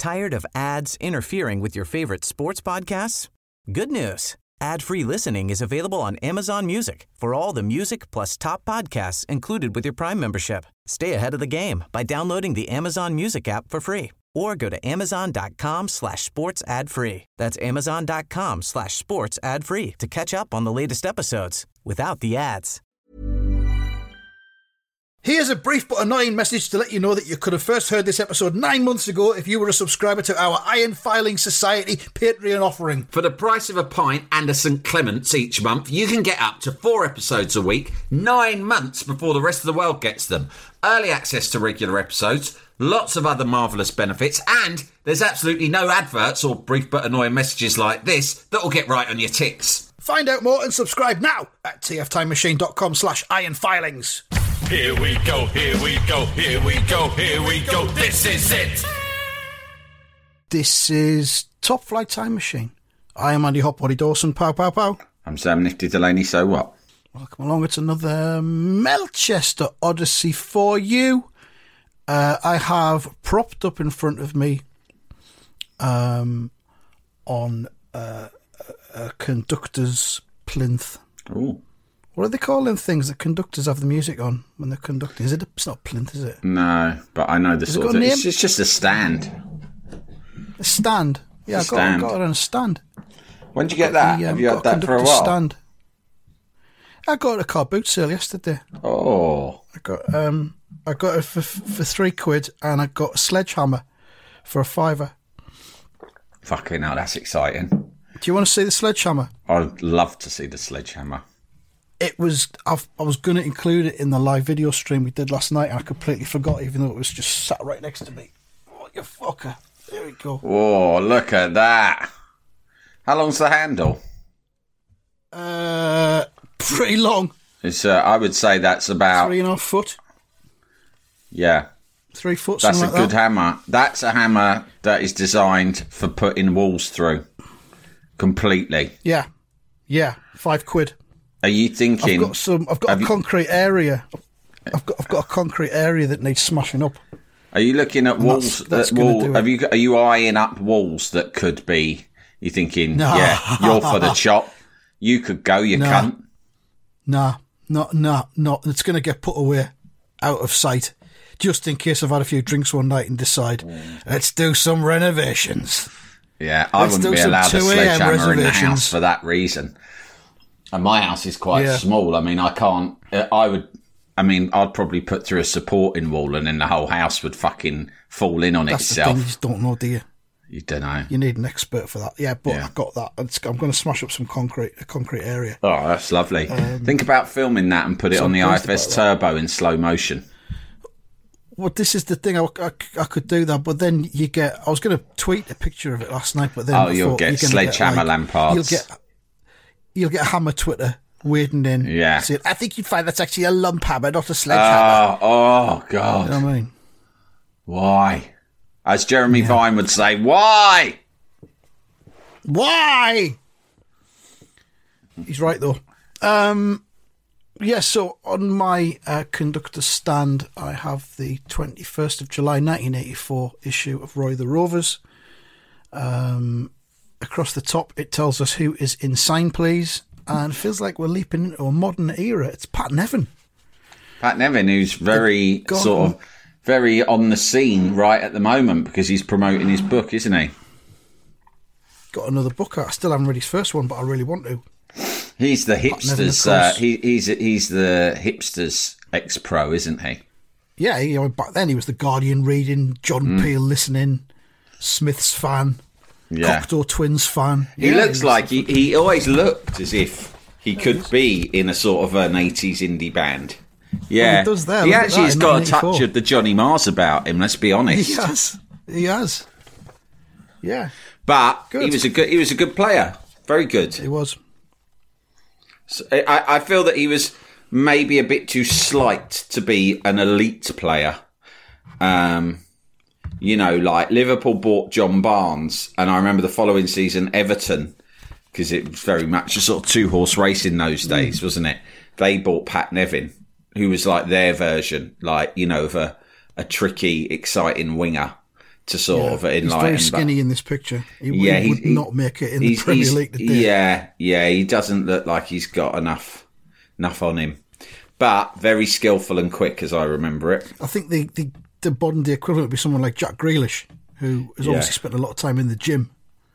Tired of ads interfering with your favorite sports podcasts? Good news. Ad-free listening is available on Amazon Music for all the music plus top podcasts included with your Prime membership. Stay ahead of the game by downloading the Amazon Music app for free or go to amazon.com/sports ad free. That's amazon.com/sports ad free to catch up on the latest episodes without the ads. Here's a brief but annoying message to let you know that you could have first heard this episode 9 months ago if you were a subscriber to our Iron Filing Society Patreon offering. For the price of a pint and a St Clement's each month, you can get up to 4 episodes a week, 9 months before the rest of the world gets them. Early access to regular episodes, lots of other marvellous benefits, and there's absolutely no adverts or brief but annoying messages like this that will get right on your tits. Find out more and subscribe now at tftimemachine.com/ironfilings. Here we go, here we go, here we go, here we go, this is it! This is Top Flight Time Machine. I am Andy Hotbody Dawson, pow pow pow. I'm Sam Nifty Delaney, so what? Welcome along, it's another Melchester Odyssey for you. I have propped up in front of me on a conductor's plinth. Ooh. What do they call them things that conductors have the music on when they're conducting? It's not plinth, is it? No, but I know the sort of... It's just a stand. A stand? Yeah, I got it on a stand. When did you get that? Have you had that for a while? Stand. I got it at a car boot sale yesterday. Oh. I got it for £3 and I got a sledgehammer for £5. Fucking hell, that's exciting. Do you want to see the sledgehammer? I'd love to see the sledgehammer. I was going to include it in the live video stream we did last night and I completely forgot, even though it was just sat right next to me. Oh, you fucker. There we go. Oh, look at that. How long's the handle? Pretty long. It's I would say that's about 3.5 foot. Yeah. 3 foot. That's a good that. hammer. That's a hammer that is designed for putting walls through. Completely. Yeah. Yeah. £5. Are you thinking? I've got a concrete area. I've got a concrete area that needs smashing up. Are you looking at walls? Are you eyeing up walls that could be? You thinking? No. Yeah, you're for the chop. You could go, you cunt. No. It's going to get put away, out of sight, just in case I've had a few drinks one night and decide let's do some renovations. Yeah, I wouldn't be allowed a sledgehammer in the house for that reason. And my house is quite small. I mean, I can't... I'd probably put through a supporting wall and then the whole house would fucking fall in on itself. That's the thing, you just don't know, do you? You don't know. You need an expert for that. Yeah, but I got that. I'm going to smash up some concrete area. Oh, that's lovely. Think about filming that and put it on the IFS Turbo in slow motion. Well, this is the thing. I could do that, but then you get... I was going to tweet a picture of it last night, but then... you'll get sledgehammer lampards. You'll get Hammer Twitter wading in. Yeah. Saying, I think you'd find that's actually a lump hammer, not a sledgehammer. Oh, God. You know what I mean? Why? As Jeremy Vine would say, why? Why? He's right, though. So on my conductor stand, I have the 21st of July 1984 issue of Roy the Rovers. Across the top, it tells us who is in Sign Please, and it feels like we're leaping into a modern era. It's Pat Nevin. Pat Nevin, who's very on the scene right at the moment because he's promoting his book, isn't he? Got another book out. I still haven't read his first one, but I really want to. He's the hipsters. He's the hipsters ex-pro, isn't he? Yeah, back then he was the Guardian reading, John Peel listening, Smith's fan. Yeah. Cocteau Twins fan. He looks like he always looked as if he could be in a sort of an 80s indie band. Yeah. Well, he does there. He actually has got a touch of the Johnny Mars about him, let's be honest. He has. Yeah. But he was a good player. Very good. He was. So I feel that he was maybe a bit too slight to be an elite player. Like Liverpool bought John Barnes, and I remember the following season, Everton, because it was very much a sort of two-horse race in those days, wasn't it? They bought Pat Nevin, who was like their version, of a tricky, exciting winger to sort of enlighten. He's very skinny in this picture. He would not make it in the Premier League today. Yeah, he doesn't look like he's got enough on him. But very skillful and quick, as I remember it. I think the modern day equivalent would be someone like Jack Grealish, who has obviously spent a lot of time in the gym.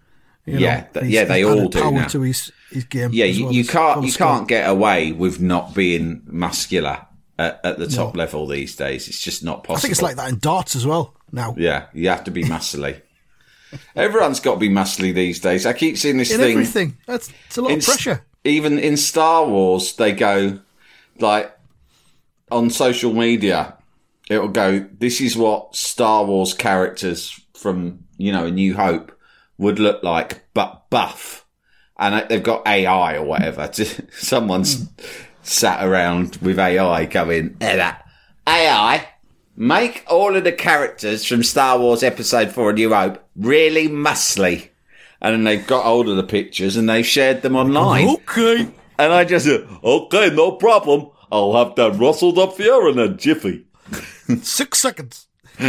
They all do power now. To his game. Yeah, you can't get away with not being muscular at the top level these days. It's just not possible. I think it's like that in darts as well now. Yeah, you have to be muscly. Everyone's got to be muscly these days. I keep seeing this thing. Everything. It's a lot of pressure. Even in Star Wars, they go, like, on social media, it'll go, this is what Star Wars characters from, A New Hope would look like, but buff. And they've got AI or whatever. Someone's sat around with AI going, AI, make all of the characters from Star Wars Episode 4 A New Hope really muscly. And then they've got hold of the pictures and they've shared them online. Okay. And I just said, okay, no problem. I'll have that rustled up for you in a jiffy. 6 seconds.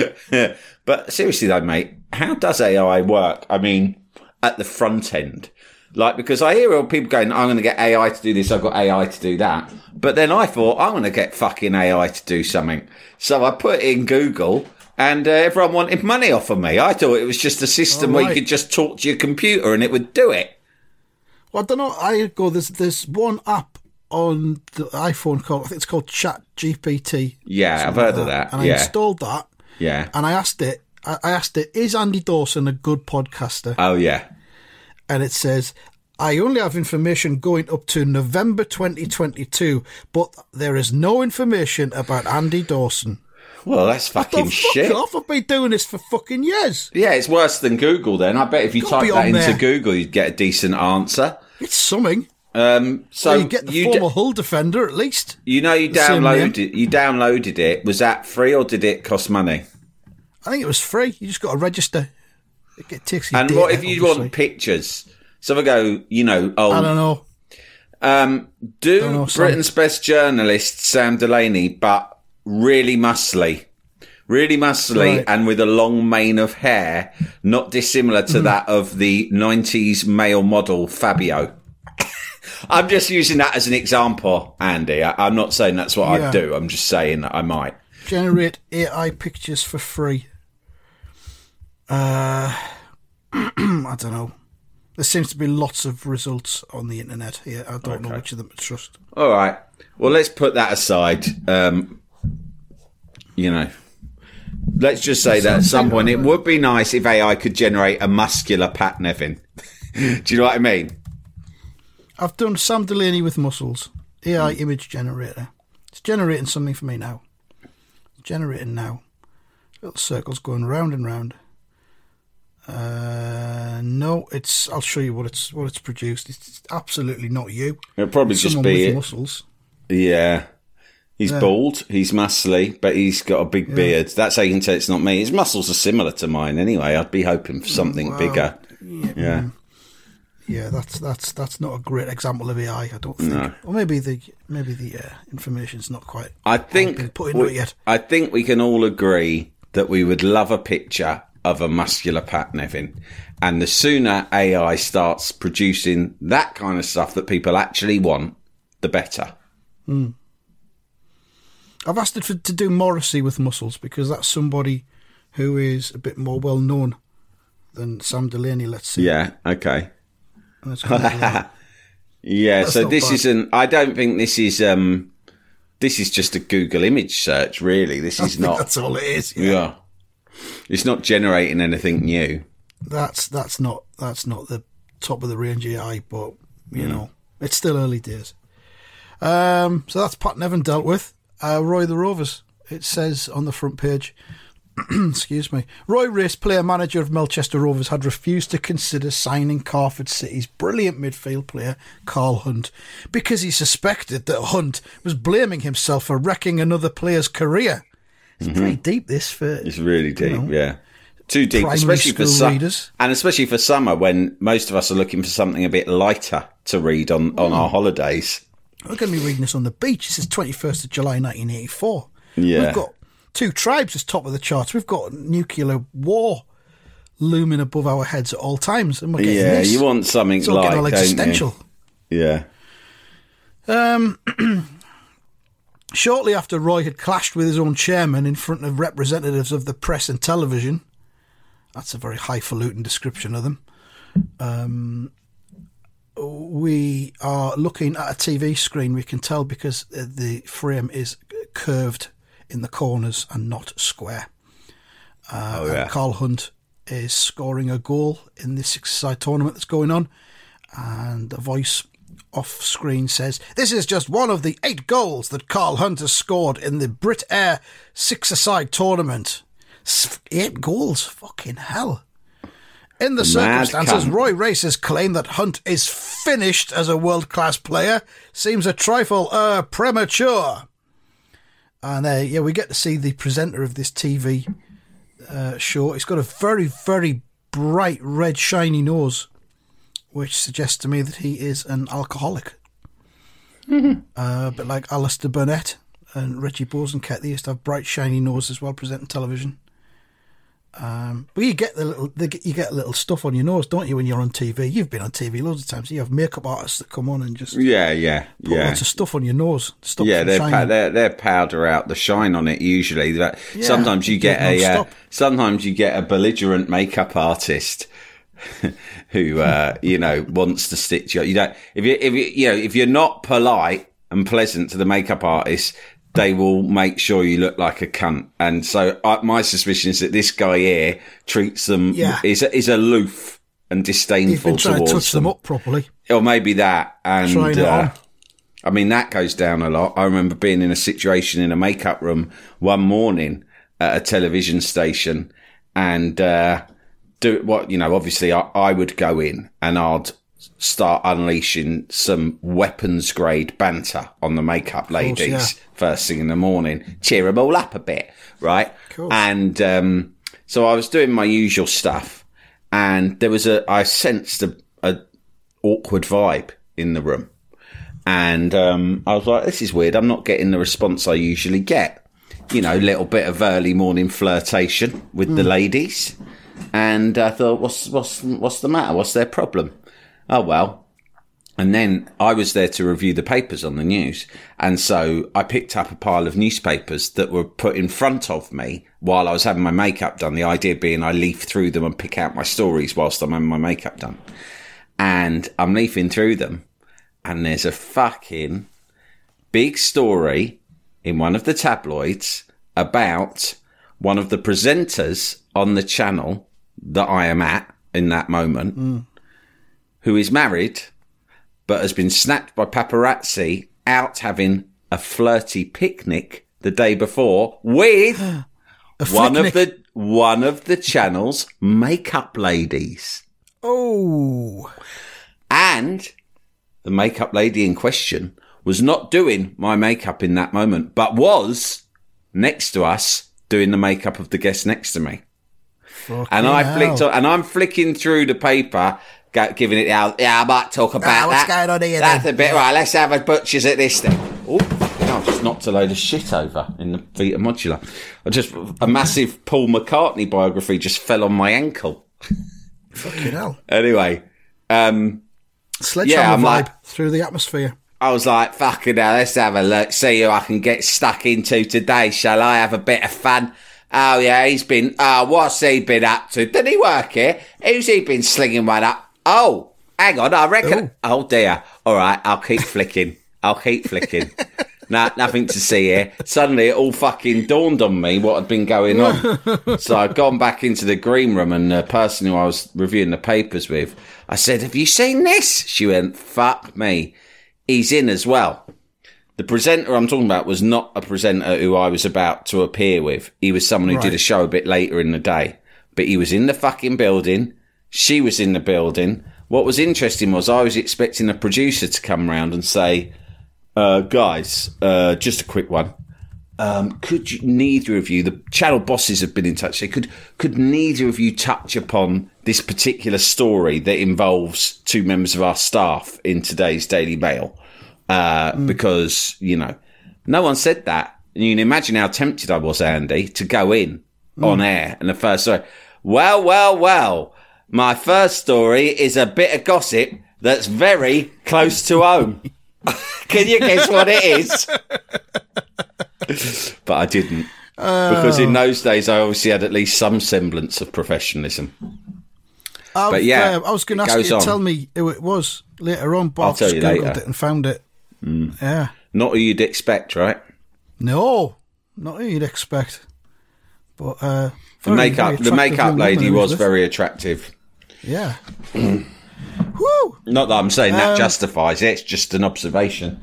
But seriously though, mate, how does AI work? I mean, at the front end. Like, because I hear all people going, I'm going to get AI to do this, I've got AI to do that. But then I thought, I'm going to get fucking AI to do something. So I put it in Google and everyone wanted money off of me. I thought it was just a system where you could just talk to your computer and it would do it. Well, I don't know. There's one app on the iPhone called, I think it's called ChatGPT. Yeah, I've heard of that. And I installed that. Yeah. And I asked it, is Andy Dawson a good podcaster? Oh, yeah. And it says, I only have information going up to November 2022, but there is no information about Andy Dawson. Well, that's fucking shit. Fuck off. I've been doing this for fucking years. Yeah, it's worse than Google then. I bet if you type that into Google, you'd get a decent answer. It's something. So you get the former Hull defender at least. You downloaded it. Was that free or did it cost money? I think it was free. You just got to register. It takes you. And data, what if you want pictures? So I go, I don't know. Britain's best journalist, Sam Delaney, but really muscly, right, and with a long mane of hair, not dissimilar to that of the 90s male model Fabio. I'm just using that as an example, Andy. I'm not saying that's what I'd do. I'm just saying that I might. Generate AI pictures for free. I don't know. There seems to be lots of results on the internet here. I don't know which of them to trust. All right. Well, let's put that aside. Let's just say that at some point it would be nice if AI could generate a muscular Pat Nevin. Do you know what I mean? I've done Sam Delaney with muscles. AI image generator. It's generating something for me now. It's generating now. Little circles going round and round. No, I'll show you what it's produced. It's absolutely not you. It'll probably it's just be with muscles. Yeah. He's bald, he's muscly, but he's got a big beard. That's how you can tell it's not me. His muscles are similar to mine anyway. I'd be hoping for something bigger. Yeah. Yeah, that's not a great example of AI, I don't think. No. Or maybe the information's not quite been put into it yet. I think we can all agree that we would love a picture of a muscular Pat Nevin. And the sooner AI starts producing that kind of stuff that people actually want, the better. I've asked it to do Morrissey with muscles because that's somebody who is a bit more well known than Sam Delaney, let's say. Yeah, okay. Yeah, that's so this bad. Isn't. I don't think this is. This is just a Google image search, really. This is not. That's all it is. Yeah, it's not generating anything new. That's not the top of the range AI, but you know, it's still early days. So that's Pat Nevin dealt with. Roy the Rovers. It says on the front page. Excuse me. Roy Race, player-manager of Melchester Rovers, had refused to consider signing Carford City's brilliant midfield player, Carl Hunt, because he suspected that Hunt was blaming himself for wrecking another player's career. It's pretty deep, this. It's really deep, yeah. Too deep, especially for readers. And especially for summer when most of us are looking for something a bit lighter to read on our holidays. We're going to be reading this on the beach. This is 21st of July 1984. Yeah. We've got Two Tribes is top of the charts. We've got Nuclear War looming above our heads at all times. And we're getting this. You want something it's all like, getting all existential. Yeah. Shortly after Roy had clashed with his own chairman in front of representatives of the press and television, that's a very highfalutin description of them, we are looking at a TV screen. We can tell because the frame is curved in the corners and not square. And Carl Hunt is scoring a goal in this six-a-side tournament that's going on, and a voice off screen says, "This is just one of the 8 goals that Carl Hunt has scored in the Brit Air six-a-side tournament." 8 goals, fucking hell. In the circumstances, Roy Race's claim that Hunt is finished as a world-class player seems a trifle premature. And we get to see the presenter of this TV show. He's got a very, very bright red shiny nose, which suggests to me that he is an alcoholic. A bit like Alistair Burnett and Reggie Bosanquet. They used to have bright, shiny noses while presenting television. But you get little stuff on your nose, don't you, when you're on TV? You've been on TV loads of times. You have makeup artists that come on and just put lots of stuff on your nose. They powder out the shine on it usually. Sometimes you get a belligerent makeup artist who wants to stitch you. You don't if you're not polite and pleasant to the makeup artist, they will make sure you look like a cunt. And so my suspicion is that this guy here treats them is aloof and disdainful towards them. He's been trying to touch them up properly, or maybe that. And I mean, that goes down a lot. I remember being in a situation in a makeup room one morning at a television station, and obviously I would go in and I'd start unleashing some weapons grade banter on the makeup ladies first thing in the morning, cheer them all up a bit, right? Cool. And so I was doing my usual stuff, and I sensed a awkward vibe in the room, and I was like, this is weird. I'm not getting the response I usually get. Little bit of early morning flirtation with the ladies. And I thought, what's the matter? What's their problem? Oh, well. And then I was there to review the papers on the news. And so I picked up a pile of newspapers that were put in front of me while I was having my makeup done. The idea being I leaf through them and pick out my stories whilst I'm having my makeup done. And I'm leafing through them, and there's a fucking big story in one of the tabloids about one of the presenters on the channel that I am at in that moment, who is married, but has been snapped by paparazzi out having a flirty picnic the day before with one of the channel's makeup ladies. Oh. And the makeup lady in question was not doing my makeup in that moment, but was next to us doing the makeup of the guest next to me. And I'm flicking through the paper, giving it out. Yeah, I might talk about what's going on here. That's a bit right. Let's have a butcher's at this thing. Oh, I just knocked a load of shit over in the Vita Modular. A massive Paul McCartney biography just fell on my ankle. Fucking hell. Anyway, sledgehammer vibe through the atmosphere. I was like, fucking hell, let's have a look, see who I can get stuck into today. Shall I have a bit of fun? Oh, yeah, what's he been up to? Didn't he work here? Who's he been slinging one up? Oh, hang on, I reckon. Oh, dear. All right, I'll keep flicking. Nah, nothing to see here. Suddenly it all fucking dawned on me what had been going on. So I'd gone back into the green room, and the person who I was reviewing the papers with, I said, have you seen this? She went, fuck me. He's in as well. The presenter I'm talking about was not a presenter who I was about to appear with. He was someone who did a show a bit later in the day. But he was in the fucking building. She was in the building. What was interesting was I was expecting a producer to come round and say, guys, just a quick one. Could neither of you, the channel bosses have been in touch, could neither of you touch upon this particular story that involves 2 members of our staff in today's Daily Mail? Because, no one said that. And you can imagine how tempted I was, Andy, to go in on air. And the first, Well. My first story is a bit of gossip that's very close to home. Can you guess what it is? But I didn't. Because in those days, I obviously had at least some semblance of professionalism. But yeah, I was going to ask you to tell me who it was later on, but I'll tell you later. Googled it and found it. Yeah. Not who you'd expect, right? No, not who you'd expect. But the makeup lady was very attractive. Yeah. Woo! Not that I'm saying that justifies it, it's just an observation.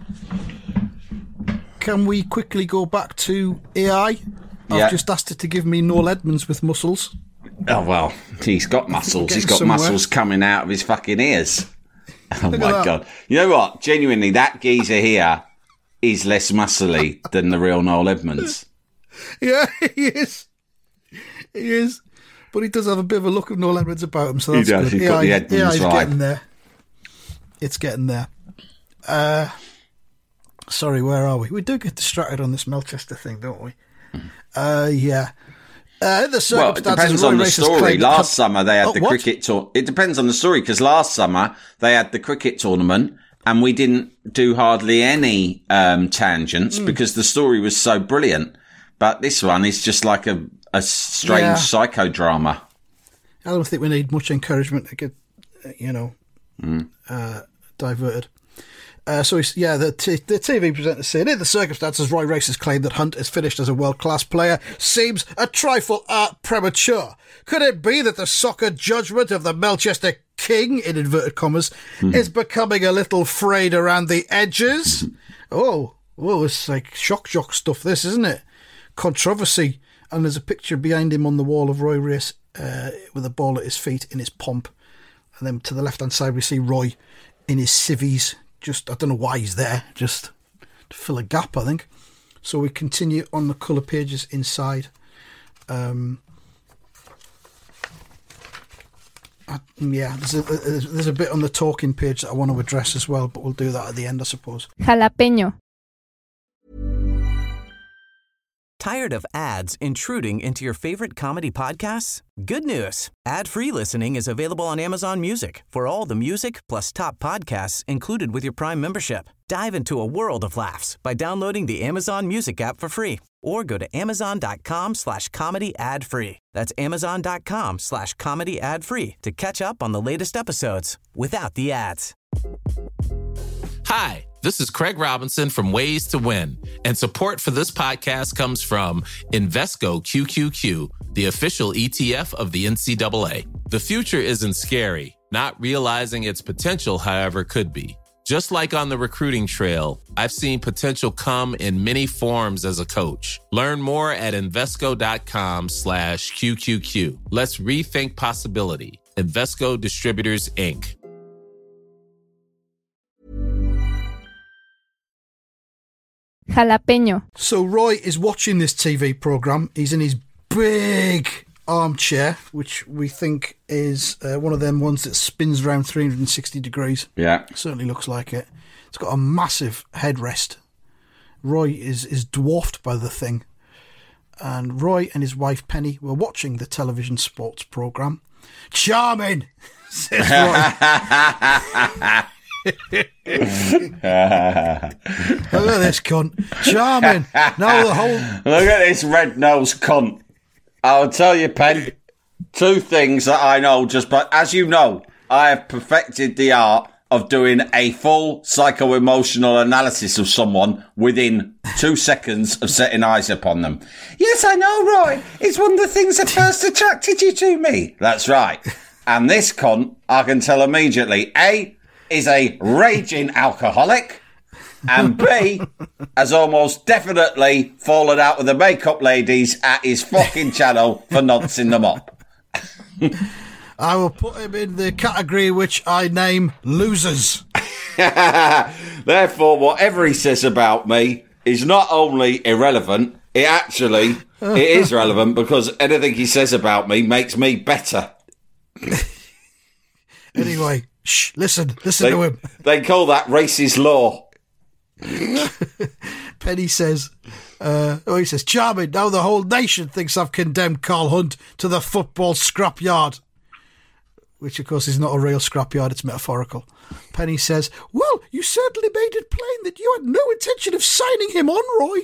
Can we quickly go back to AI? I've just asked it to give me Noel Edmonds with muscles. Oh, well, he's got muscles. He's got muscles coming out of his fucking ears. Oh, my God. You know what? Genuinely, that geezer here is less muscly than the real Noel Edmonds. Yeah, he is. He is. But he does have a bit of a look of Noel Edmonds about him, so that's good. He's got the Edmonds vibe. Getting there. It's getting there. Sorry, where are we? We do get distracted on this Melchester thing, don't we? Yeah. Well, it depends on the story. Last summer they had the cricket tour. It depends on the story, because last summer they had the cricket tournament and we didn't do hardly any tangents because the story was so brilliant. But this one is just like a strange psychodrama. I don't think we need much encouragement to get, diverted. The TV presenter said, in the circumstances, Roy Race's claim that Hunt is finished as a world-class player seems a trifle premature. Could it be that the soccer judgment of the Melchester King, in inverted commas, is becoming a little frayed around the edges? It's like shock jock stuff, this, isn't it? Controversy. And there's a picture behind him on the wall of Roy Race with a ball at his feet in his pomp. And then to the left-hand side, we see Roy in his civvies. I don't know why he's there, just to fill a gap, I think. So we continue on the colour pages inside. There's a bit on the talking page that I want to address as well, but we'll do that at the end, I suppose. Jalapeño. Tired of ads intruding into your favorite comedy podcasts? Good news. Ad-free listening is available on Amazon Music for all the music plus top podcasts included with your Prime membership. Dive into a world of laughs by downloading the Amazon Music app for free or go to amazon.com/comedy ad-free. That's amazon.com/comedy ad-free to catch up on the latest episodes without the ads. Hi, this is Craig Robinson from Ways to Win, and support for this podcast comes from Invesco QQQ, the official ETF of the NCAA. The future isn't scary. Not realizing its potential, however, could be. Just like on the recruiting trail, I've seen potential come in many forms as a coach. Learn more at Invesco.com/QQQ. Let's rethink possibility. Invesco Distributors, Inc. Jalapeño. So Roy is watching this TV programme. He's in his big armchair, which we think is one of them ones that spins around 360 degrees. Yeah. Certainly looks like it. It's got a massive headrest. Roy is dwarfed by the thing. And Roy and his wife Penny were watching the television sports programme. Charming, says Roy. Look at this cunt. Charming. Now the whole... Look at this red-nosed cunt. I'll tell you, Pen, two things that I know but as you know, I have perfected the art of doing a full psycho-emotional analysis of someone within 2 seconds of setting eyes upon them. Yes, I know, Roy. It's one of the things that first attracted you to me. That's right. And this cunt, I can tell immediately, A, is a raging alcoholic, and B, has almost definitely fallen out with the makeup ladies at his fucking channel for noncing them up. I will put him in the category which I name losers. Therefore, whatever he says about me is not only irrelevant, it is relevant because anything he says about me makes me better. Anyway, listen to him. They call that racist law. Penny says, he says, charming, now the whole nation thinks I've condemned Carl Hunt to the football scrapyard. Which, of course, is not a real scrapyard, it's metaphorical. Penny says, well, you certainly made it plain that you had no intention of signing him on,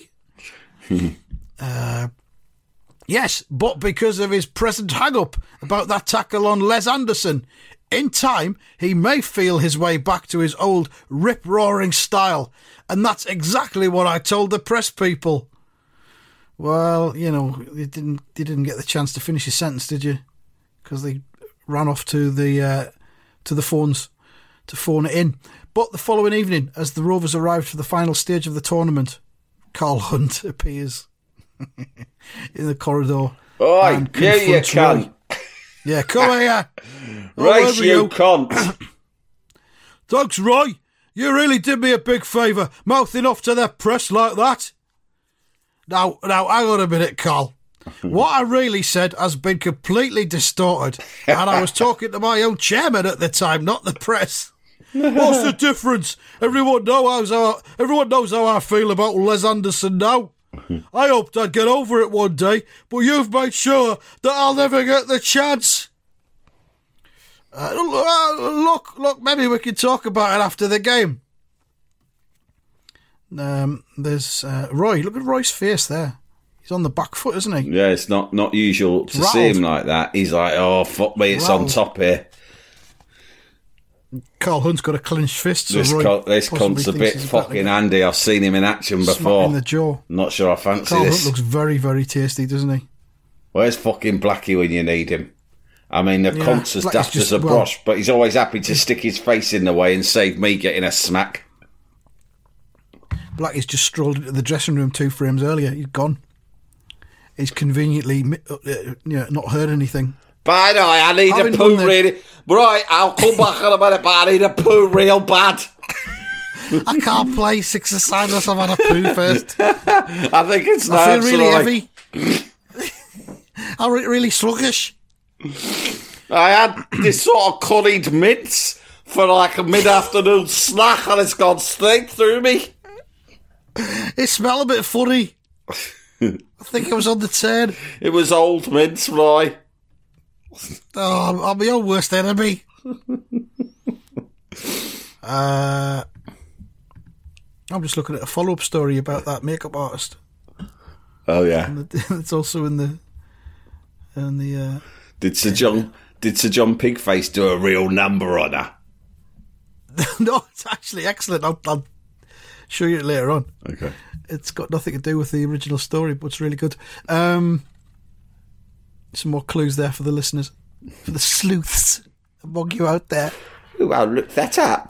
Roy. Yes, but because of his present hang-up about that tackle on Les Anderson, in time, he may feel his way back to his old rip-roaring style. And that's exactly what I told the press people. Well, you didn't get the chance to finish his sentence, did you? Because they ran off to the phones to phone it in. But the following evening, as the Rovers arrived for the final stage of the tournament, Carl Hunt appears in the corridor. Oi, you cunt. Yeah, come here. Right, you cunt. Thanks, Roy. You really did me a big favour, mouthing off to the press like that. Now, hang on a minute, Carl. What I really said has been completely distorted, and I was talking to my own chairman at the time, not the press. What's the difference? Everyone knows how I feel about Les Anderson now. I hoped I'd get over it one day, but you've made sure that I'll never get the chance. Look, maybe we can talk about it after the game. There's Roy. Look at Roy's face there. He's on the back foot, isn't he? Yeah, it's not usual to see him like that. He's like, oh, fuck me, it's on top here. Carl Hunt's got a clenched fist. So this cunt's a bit fucking handy. I've seen him in action before. In the jaw. Not sure I fancy Carl this. Hunt looks very, very tasty, doesn't he? Where's fucking Blackie when you need him? I mean, the cunt's as daft as a brush, but he's always happy to stick his face in the way and save me getting a smack. Blackie's just strolled into the dressing room 2 frames earlier. He's gone. He's conveniently not heard anything. By the way, I need a poo really. Right, I'll come back in a minute, but I need a poo real bad. I can't play 6 aside unless I've had a poo first. I think it's now. I feel really heavy. I'm really sluggish. I had this sort of curried mince for like a mid-afternoon snack and it's gone straight through me. It smelled a bit funny. I think it was on the turn. It was old mince, Roy. Oh, I'm my own worst enemy. I'm just looking at a follow-up story about that makeup artist. Oh yeah, it's also in the. Did Sir John Pigface do a real number on her? No, it's actually excellent. I'll show you it later on. Okay. It's got nothing to do with the original story, but it's really good. Some more clues there for the listeners, for the sleuths among you out there. Ooh, I'll look that up.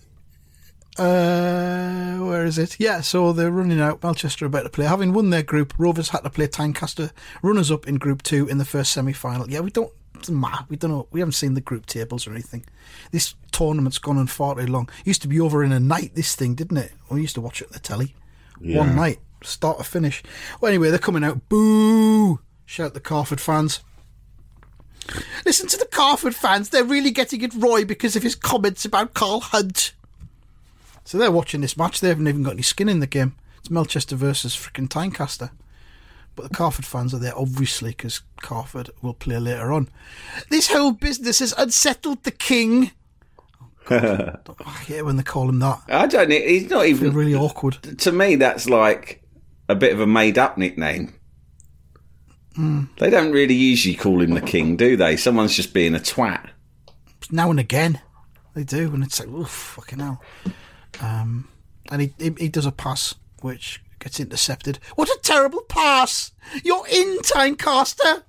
Where is it? Yeah, so they're running out. Manchester are about to play. Having won their group, Rovers had to play Tynecastle, runners-up in Group 2 in the first semi-final. Yeah, we don't know. We haven't seen the group tables or anything. This tournament's gone on far too long. It used to be over in a night, this thing, didn't it? We used to watch it on the telly. Yeah. One night, start to finish. Well, anyway, they're coming out. Boo! Shout the Carford fans. Listen to the Carford fans. They're really getting at Roy because of his comments about Carl Hunt. So they're watching this match. They haven't even got any skin in the game. It's Melchester versus freaking Tynecastle. But the Carford fans are there, obviously, because Carford will play later on. This whole business has unsettled the king. Oh, I hate when they call him that. I don't know. He's not even... really awkward. To me, that's like a bit of a made-up nickname. They don't really usually call him the king, do they? Someone's just being a twat. Now and again, they do, and it's like, oof, fucking hell. And he does a pass, which gets intercepted. What a terrible pass! You're in, Tynecastle!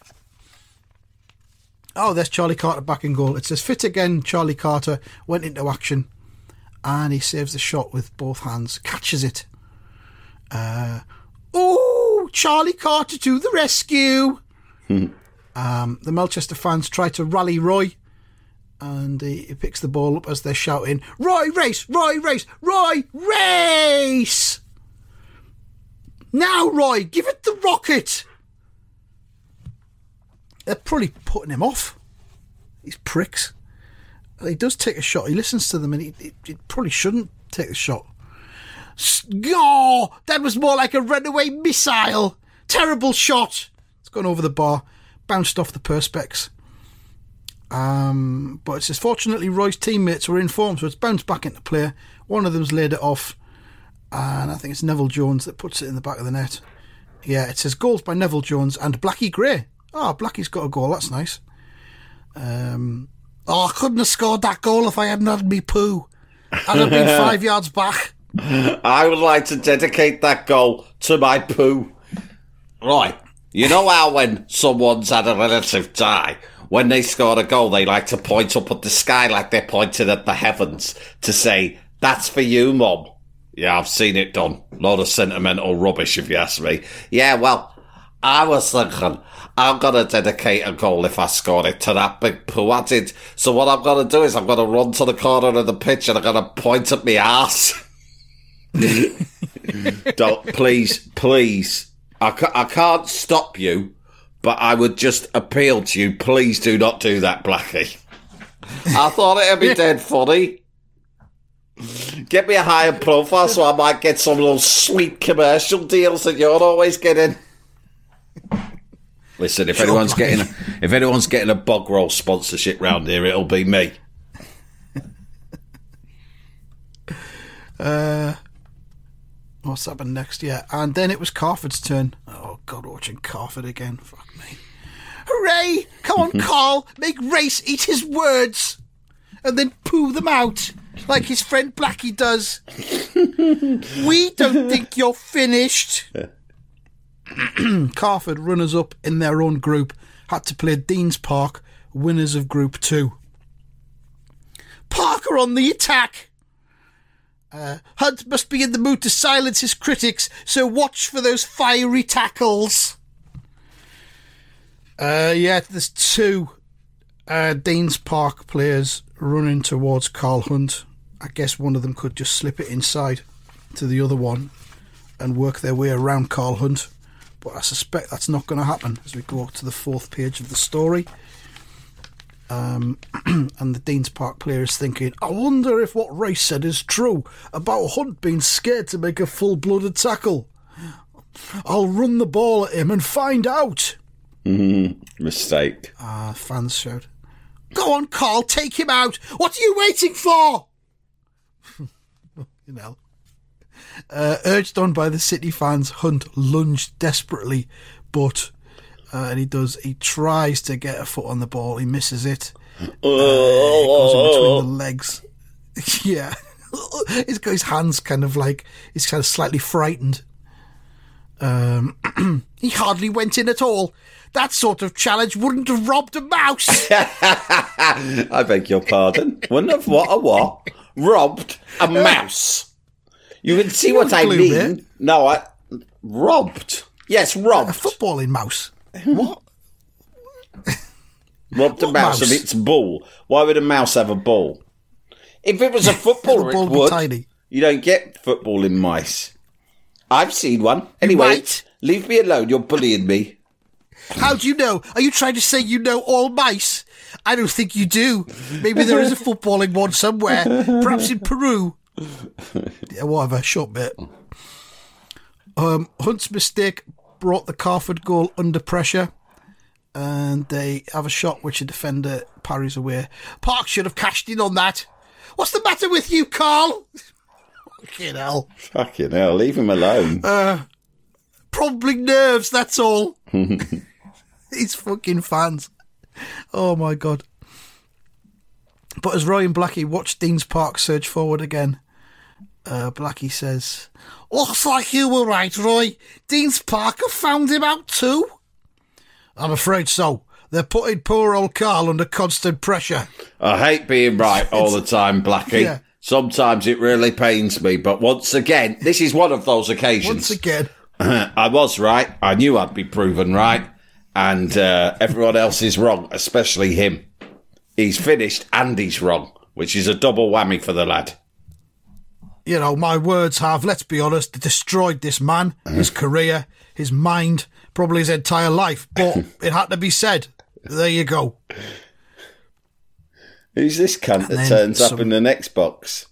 Oh, there's Charlie Carter back in goal. It says, fit again, Charlie Carter went into action, and he saves the shot with both hands, catches it. Oh, Charlie Carter to the rescue! The Melchester fans try to rally Roy, and he picks the ball up as they're shouting, Roy, race! Roy, race! Roy, race! Now, Roy, give it the rocket! They're probably putting him off. These pricks. He does take a shot. He listens to them, and he probably shouldn't take the shot. Oh, that was more like a runaway missile. Terrible shot. It's gone over the bar, bounced off the perspex. But it says, fortunately, Roy's teammates were informed, so it's bounced back into play. One of them's laid it off, and I think it's Neville Jones that puts it in the back of the net. Yeah, it says goals by Neville Jones and Blackie Gray. Oh, Blackie's got a goal. That's nice. I couldn't have scored that goal if I hadn't had me poo. I'd have been 5 yards back. I would like to dedicate that goal to my poo. Right. You know how when someone's had a relative die, when they score a goal, they like to point up at the sky like they're pointing at the heavens to say, that's for you, Mum. Yeah, I've seen it done. A lot of sentimental rubbish, if you ask me. Yeah, well, I was thinking, I'm going to dedicate a goal if I score it to that big poo I did. So what I'm going to do is I'm going to run to the corner of the pitch and I'm going to point at my arse. Don't, please. I can't stop you, but I would just appeal to you. Please do not do that, Blackie. I thought it'd be dead funny. Get me a higher profile so I might get some of those sweet commercial deals that you're always getting. Listen, if anyone's getting a bog roll sponsorship round here, it'll be me. What's happened next? Yeah, and then it was Carford's turn. Oh God, watching Carford again. Fuck me. Hooray! Come on, Carl. Make Race eat his words, and then poo them out like his friend Blackie does. We don't think you're finished. Carford, runners-up in their own group, had to play Deans Park, winners of Group 2. Parker on the attack. Hunt must be in the mood to silence his critics, so watch for those fiery tackles. There's two Deans Park players running towards Carl Hunt. I guess one of them could just slip it inside to the other one and work their way around Carl Hunt. But I suspect that's not going to happen as we go to the fourth page of the story. And the Deans Park player is thinking, I wonder if what Race said is true about Hunt being scared to make a full-blooded tackle. I'll run the ball at him and find out. Mistake. Fans shout, go on, Carl, take him out. What are you waiting for? Urged on by the City fans, Hunt lunged desperately, but and he tries to get a foot on the ball. He misses it. It goes in between the legs. Yeah. He's got his hands he's kind of slightly frightened. He hardly went in at all. That sort of challenge wouldn't have robbed a mouse. I beg your pardon. Wouldn't have what? Robbed a mouse. You can see what I mean. There. No, robbed. Yes, robbed. A footballing mouse. What? Robbed a mouse of its ball. Why would a mouse have a ball? If it was a footballer, it would. Tiny. You don't get footballing mice. I've seen one. Anyway, leave me alone. You're bullying me. How do you know? Are you trying to say you know all mice? I don't think you do. Maybe there is a footballing one somewhere. Perhaps in Peru. Yeah, whatever. Short bit. Hunt's mistake brought the Carford goal under pressure, and they have a shot which a defender parries away. Park should have cashed in on that. What's the matter with you, Carl? Fucking hell. Fucking hell, leave him alone. Probably nerves, that's all. These fucking fans. Oh my God. But as Roy and Blackie watch Deans Park surge forward again, Blackie says, looks like you were right, Roy. Deans Park have found him out too. I'm afraid so. They're putting poor old Carl under constant pressure. I hate being right all the time, Blackie. Yeah. Sometimes it really pains me, but once again, this is one of those occasions. Once again. I was right. I knew I'd be proven right. And everyone else is wrong, especially him. He's finished and he's wrong, which is a double whammy for the lad. You know, my words have, let's be honest, destroyed this man, his career, his mind, probably his entire life. But it had to be said. There you go. Who's this cunt that turns up in the next box?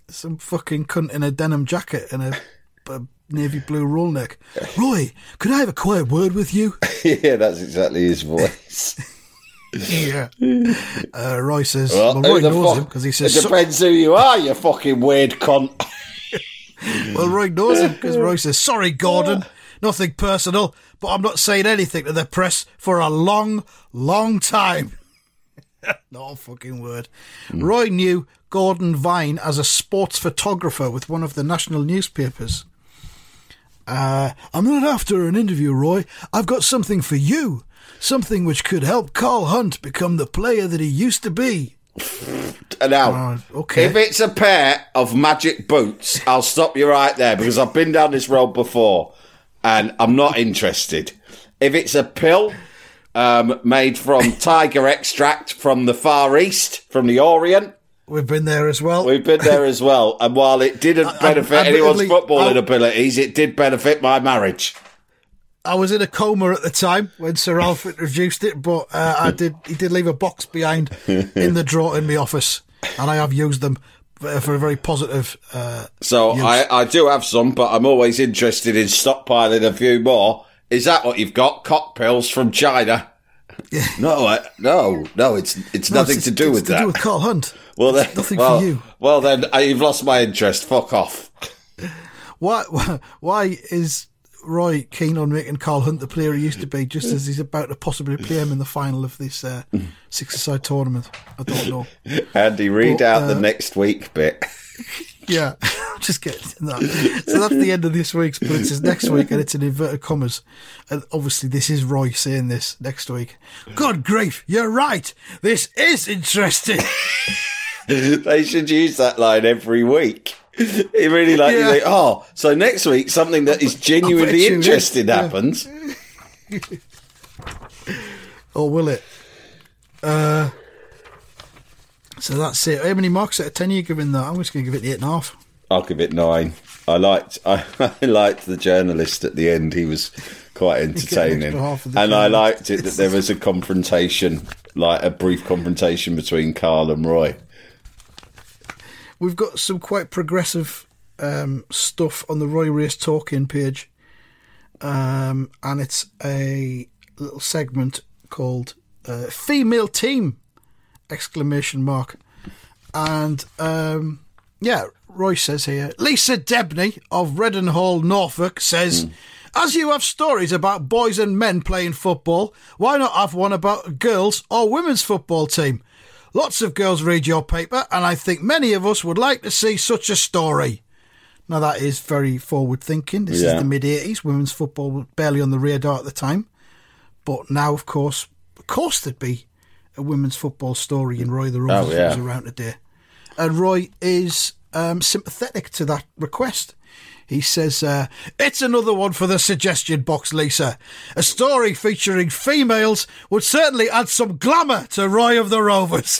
some fucking cunt in a denim jacket and a navy blue roll neck. Roy, could I have a quiet word with you? Yeah, that's exactly his voice. Yeah. Roy says, well Roy knows him because he says... It depends who you are, you fucking weird cunt. Well, Roy knows him because Roy says, sorry, Gordon, nothing personal, but I'm not saying anything to the press for a long, long time. Not a fucking word. Roy knew Gordon Vine as a sports photographer with one of the national newspapers. I'm not after an interview, Roy. I've got something for you. Something which could help Carl Hunt become the player that he used to be. Now, okay. If it's a pair of magic boots, I'll stop you right there because I've been down this road before and I'm not interested. If it's a pill made from tiger extract from the Far East, from the Orient, we've been there as well. And while it didn't benefit anyone's footballing abilities, it did benefit my marriage. I was in a coma at the time when Sir Alf introduced it, but he did leave a box behind in the drawer in my office, and I have used them for a very positive So use. I do have some, but I'm always interested in stockpiling a few more. Is that what you've got? Cockpills from China? Yeah. No, it's nothing to do with that. It's to do with Carl Hunt. Well, then, nothing for you. Well, then you've lost my interest. Fuck off. Why is Roy keen on making Carl Hunt the player he used to be, just as he's about to possibly play him in the final of this six-a-side tournament? I don't know. Andy, read out the next week bit. Yeah, just getting to that. So that's the end of this week's, but it's next week, and it's in inverted commas. And obviously, this is Roy saying this next week. God grief, you're right. This is interesting. They should use that line every week. It really you think, oh, so next week something that is genuinely interesting happens. Or will it? So that's it. How many marks out of 10 are you giving that? I'm just going to give it 8.5. I'll give it 9. I liked the journalist at the end. He was quite entertaining, and I liked it that there was a confrontation, like a brief confrontation between Carl and Roy. We've got some quite progressive stuff on the Roy Race Talking page, and it's a little segment called Female Team! ! And Roy says here, Lisa Debney of Reddenhall, Norfolk says, as you have stories about boys and men playing football, why not have one about a girls' or women's football team? Lots of girls read your paper, and I think many of us would like to see such a story. Now, that is very forward-thinking. This is the mid-'80s. Women's football was barely on the radar at the time. But now, of course there'd be a women's football story in Roy the Rovers was around today. And Roy is sympathetic to that request. He says, it's another one for the suggestion box, Lisa. A story featuring females would certainly add some glamour to Roy of the Rovers.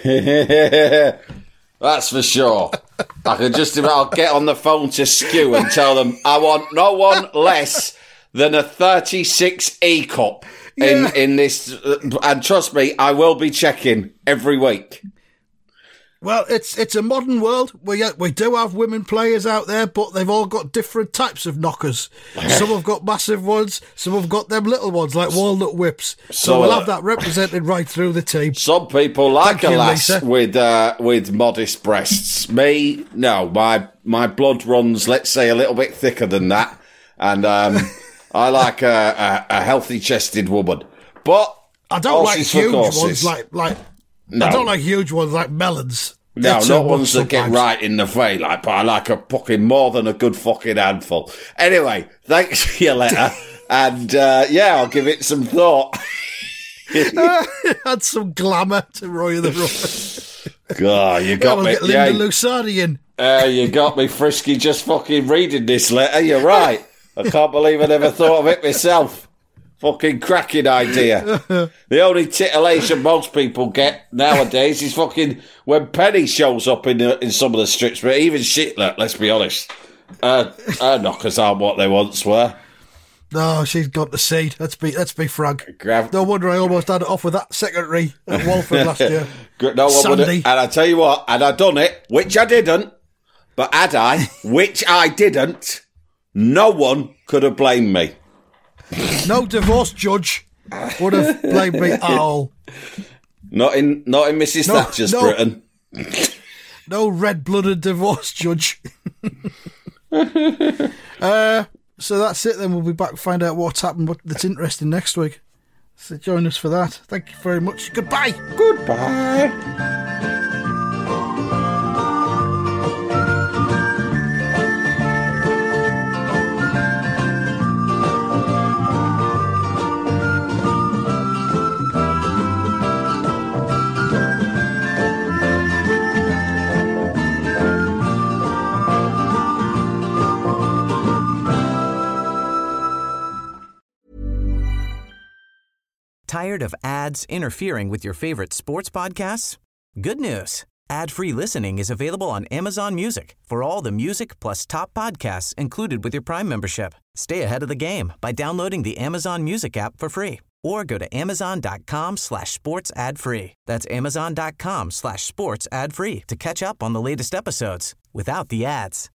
That's for sure. I could just about get on the phone to Skew and tell them I want no one less than a 36 E cup in this. And trust me, I will be checking every week. Well, it's a modern world. We do have women players out there, but they've all got different types of knockers. Some have got massive ones, some have got them little ones like walnut whips. So we'll have that represented right through the team. Some people like a lass with modest breasts. Me, no. My blood runs, let's say, a little bit thicker than that, and I like a healthy chested woman. But I don't like huge ones like. No. I don't like huge ones like melons. No, not ones that get right in the face, but I like a fucking more than a good fucking handful. Anyway, thanks for your letter, and I'll give it some thought. Add some glamour to Roy the Rovers. God, you got we'll me. Get Linda Lusardi in. You got me frisky just fucking reading this letter. You're right. I can't believe I never thought of it myself. Fucking cracking idea. The only titillation most people get nowadays is fucking when Penny shows up in some of the strips. But even Shitler, let's be honest, her knockers aren't what they once were. No, she's got the seed. Let's be frank. No wonder I almost had it off with that secretary at Walford last year. No one would. And I tell you what, had I done it, which I didn't, But had I, which I didn't, no one could have blamed me. No divorce judge would have blamed me at all. Not in Mrs. Thatcher's Britain. No red-blooded divorce judge. So that's it then. We'll be back to find out what's happened, that's interesting next week. So join us for that. Thank you very much. Goodbye. Goodbye. Tired of ads interfering with your favorite sports podcasts? Good news. Ad-free listening is available on Amazon Music for all the music plus top podcasts included with your Prime membership. Stay ahead of the game by downloading the Amazon Music app for free or go to amazon.com/sports ad free. That's amazon.com/sports ad free to catch up on the latest episodes without the ads.